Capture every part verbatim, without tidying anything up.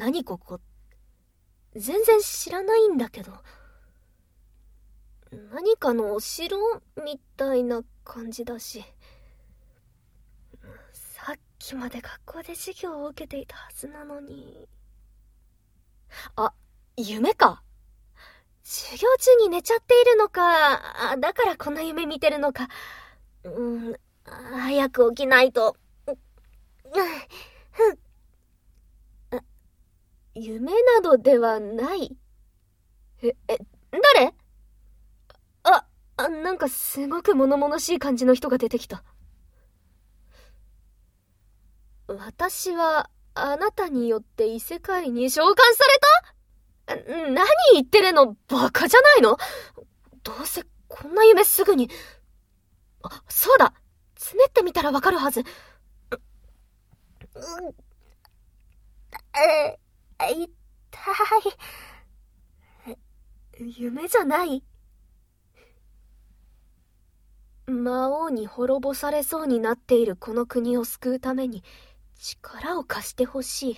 何ここ。全然知らないんだけど。何かのお城みたいな感じだし。さっきまで学校で授業を受けていたはずなのに。あ、夢か。授業中に寝ちゃっているのか、だからこんな夢見てるのか。うん、早く起きないと。夢などではない。え、え、誰？あ、あ、なんかすごく物々しい感じの人が出てきた。私はあなたによって異世界に召喚された？何言ってるの？バカじゃないの？どうせこんな夢すぐに。あ、そうだ。つねってみたらわかるはず。う、う、え、痛い。夢じゃない？魔王に滅ぼされそうになっているこの国を救うために力を貸してほしい。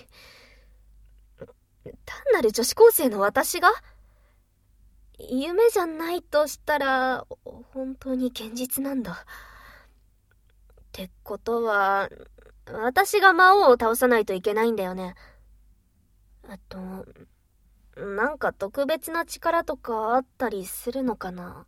単なる女子高生の私が？夢じゃないとしたら本当に現実なんだ。ってことは私が魔王を倒さないといけないんだよね。あとなんか特別な力とかあったりするのかな？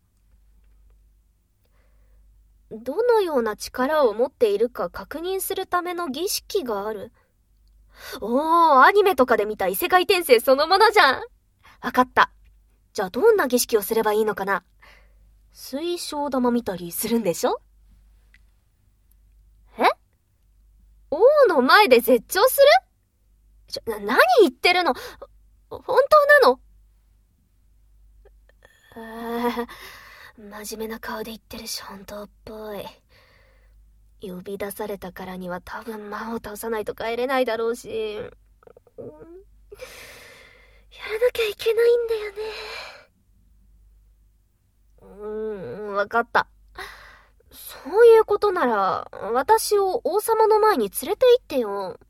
どのような力を持っているか確認するための儀式がある。おー、アニメとかで見た異世界転生そのものじゃん。わかった。じゃあどんな儀式をすればいいのかな？水晶玉見たりするんでしょ？え？王の前で絶頂する？ちょ、な、何言ってるの？本当なの？あー、真面目な顔で言ってるし本当っぽい。呼び出されたからには多分魔を倒さないと帰れないだろうし、うん、やらなきゃいけないんだよね。うーん、わかった。そういうことなら私を王様の前に連れて行ってよ。